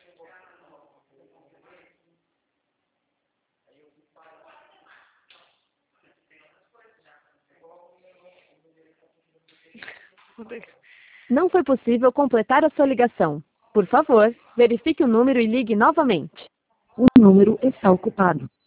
Não foi possível completar a sua ligação. Por favor, verifique o número e ligue novamente. O número está ocupado.